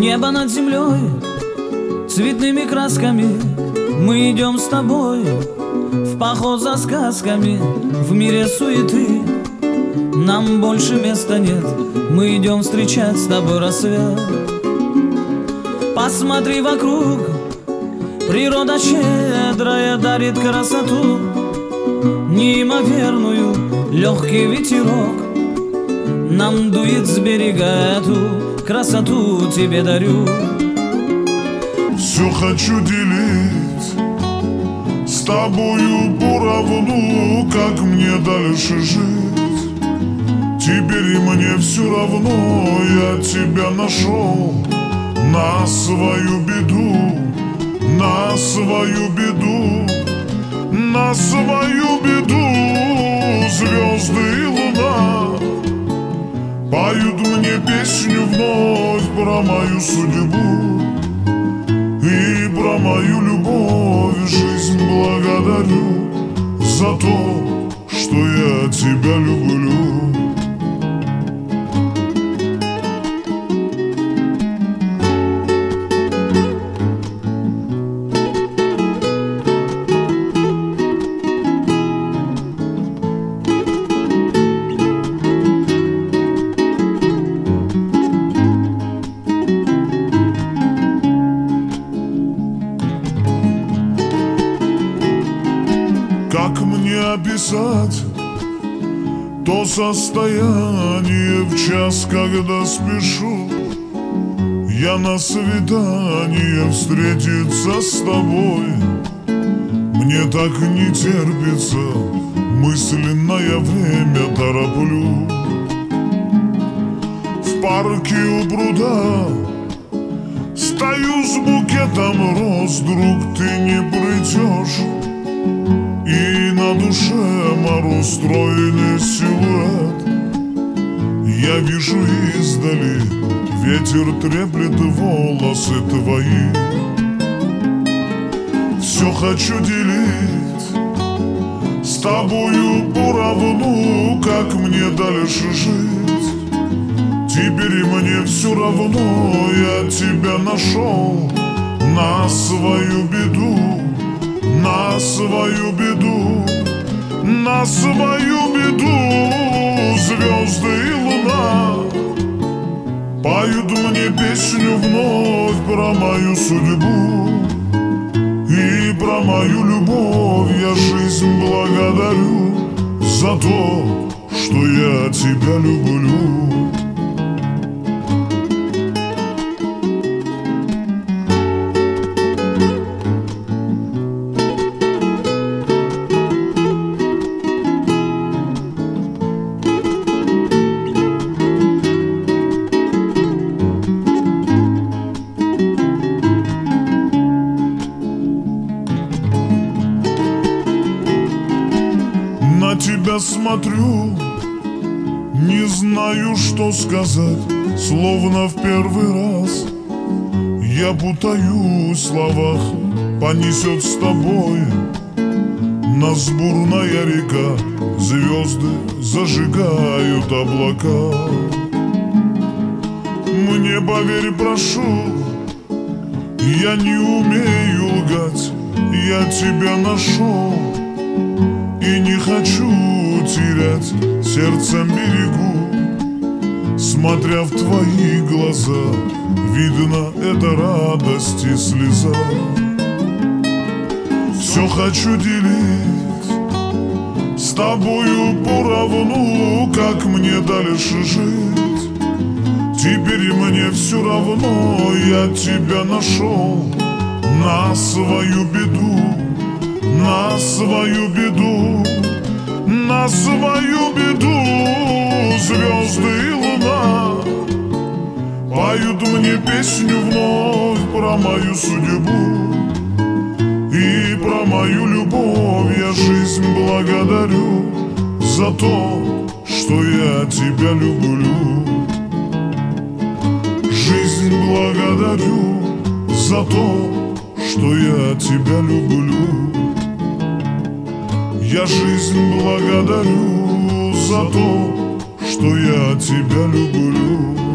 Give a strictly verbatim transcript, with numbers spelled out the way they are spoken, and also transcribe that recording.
Небо над землей цветными красками. Мы идем с тобой в поход за сказками. В мире суеты нам больше места нет. Мы идем встречать с тобой рассвет. Посмотри вокруг, природа щедрая дарит красоту неимоверную. Легкий ветерок нам дует с берега, эту красоту тебе дарю. Все хочу делить с тобою поровну, как мне дальше жить. Теперь и мне все равно, я тебя нашел на свою беду, на свою беду, на свою беду. Звезды и луна поют мне песню вновь про мою судьбу и про мою любовь. Жизнь благодарю за то, что я тебя люблю. Как мне описать то состояние в час, когда спешу я на свидание встретиться с тобой? Мне так не терпится, мысленное время тороплю. В парке у пруда стою с букетом роз, друг, ты не придешь. И на душе мороз, стройный силуэт я вижу издали, ветер треплет волосы твои. Все хочу делить с тобою поровну, как мне дальше жить. Теперь мне все равно, я тебя нашел на свою беду, на свою беду, на свою беду. Звезды и луна поют мне песню вновь про мою судьбу и про мою любовь. Я жизнь благодарю за то, что я тебя люблю. На тебя смотрю, не знаю, что сказать, словно в первый раз. Я путаюсь в словах, понесет с тобой нас бурная река. Звезды зажигают облака. Мне поверь, прошу, я не умею лгать, я тебя нашел и не хочу терять, сердцем берегу. Смотря в твои глаза, видно, это радость и слеза. Все хочу делить с тобою поровну, как мне дальше жить. Теперь мне все равно, я тебя нашел на свою беду, на свою беду, на свою беду. Звезды и луна поют мне песню вновь про мою судьбу и про мою любовь. Я жизнь благодарю за то, что я тебя люблю. Жизнь благодарю за то, что я тебя люблю. Я жизнь благодарю за то, что я тебя люблю.